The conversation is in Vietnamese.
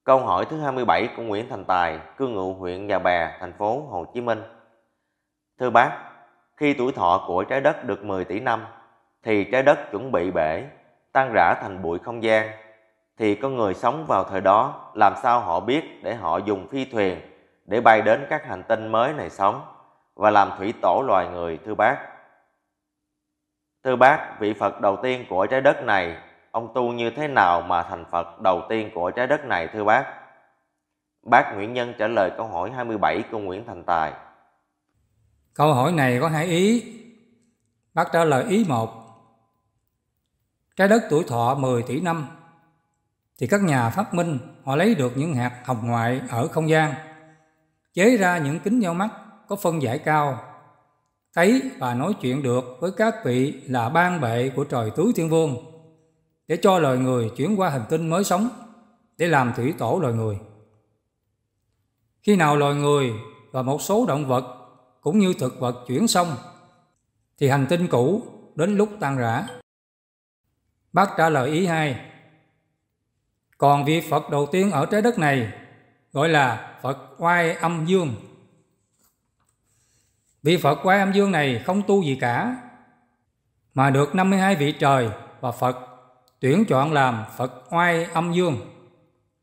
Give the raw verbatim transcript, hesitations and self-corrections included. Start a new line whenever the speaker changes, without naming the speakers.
Câu hỏi thứ hai mươi bảy của Nguyễn Thành Tài, cư ngụ huyện Nhà Bè, thành phố Hồ Chí Minh. Thưa bác, khi tuổi thọ của trái đất được mười tỷ năm, thì trái đất chuẩn bị bể, tan rã thành bụi không gian, thì con người sống vào thời đó làm sao họ biết để họ dùng phi thuyền để bay đến các hành tinh mới này sống và làm thủy tổ loài người thưa bác? Thưa bác, vị Phật đầu tiên của trái đất này, ông tu như thế nào mà thành Phật đầu tiên của trái đất này thưa bác? Bác Nguyễn Nhân trả lời câu hỏi hai mươi bảy của Nguyễn Thành Tài.
Câu hỏi này có hai ý. Bác trả lời ý một. Trái đất tuổi thọ mười tỷ năm, thì các nhà phát minh họ lấy được những hạt hồng ngoại ở không gian, chế ra những kính nhau mắt có phân giải cao, thấy và nói chuyện được với các vị là ban bệ của trời tứ thiên vương, để cho loài người chuyển qua hành tinh mới sống để làm thủy tổ loài người. Khi nào loài người và một số động vật cũng như thực vật chuyển xong, thì hành tinh cũ đến lúc tan rã. Bác trả lời ý hai. Còn vị Phật đầu tiên ở trái đất này gọi là Phật Oai Âm Dương. Vị Phật Oai Âm Dương này không tu gì cả, mà được năm mươi hai vị trời và Phật tuyển chọn làm Phật Oai Âm Dương.